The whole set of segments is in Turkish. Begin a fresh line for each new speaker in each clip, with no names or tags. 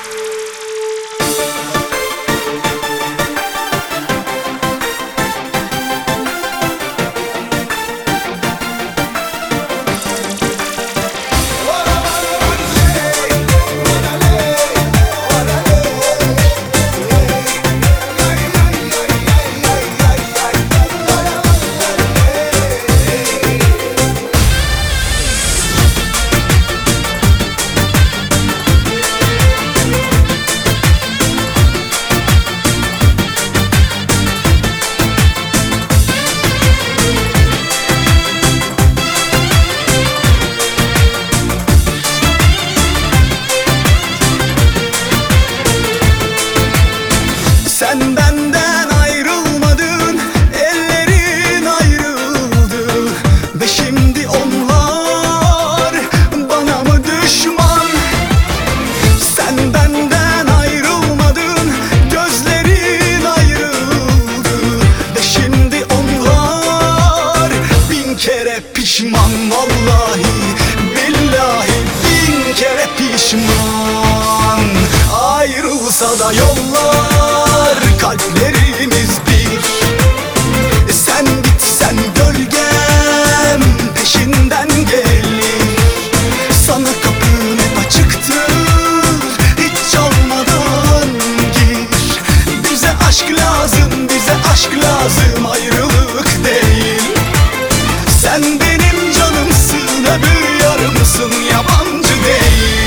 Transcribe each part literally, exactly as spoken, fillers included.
Sen benden ayrılmadın, ellerin ayrıldı ve şimdi onlar bana mı düşman? Sen benden ayrılmadın, gözlerin ayrıldı ve şimdi onlar bin kere pişman. Vallahi billahi bin kere pişman. Ayrılsa da yollar, kalplerimiz bir. Sen gitsen gölgem peşinden gelir. Sana kapım hep açıktır, hiç çalmadan gir. Bize aşk lazım, bize aşk lazım, ayrılık değil. Sen benim canımsın, öbür yarımsın, yabancı değil.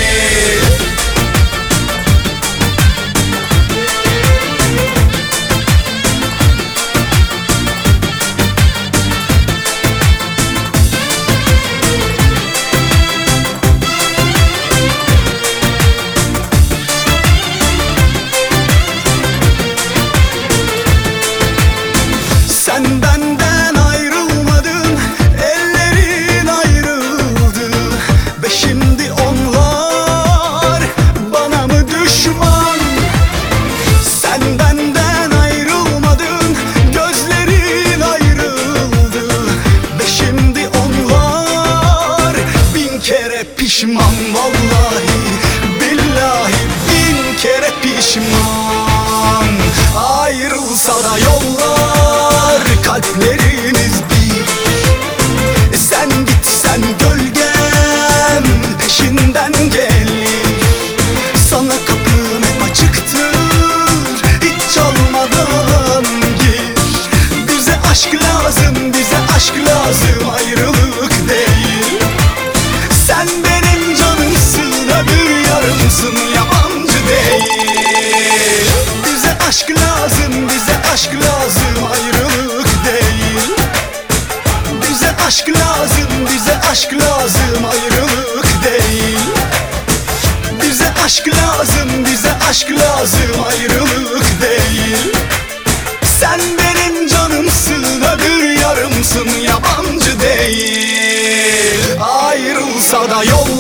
Sen benden ayrılmadın, ellerin ayrıldı ve şimdi onlar bana mı düşman? Sen benden ayrılmadın, gözlerin ayrıldı ve şimdi onlar bin kere pişman. Vallahi billahi bin kere pişman. Ayrılsa da yollar, kalplerimiz bir. Sen gitsen gölgem peşinden gelir. Sana kapım hep açıktır, hiç çalmadan gir. Bize aşk lazım, bize aşk lazım, ayrılık değil. Sen benim canımsın, öbür yarımsın, yabancı değil. Bize aşk lazım, bize aşk lazım, ayrılık değil. Bize aşk lazım, bize aşk lazım, ayrılık değil. Bize aşk lazım, bize aşk lazım, ayrılık değil. Sen benim canımsın, öbür yarımsın, yabancı değil. Ayrılsa da yol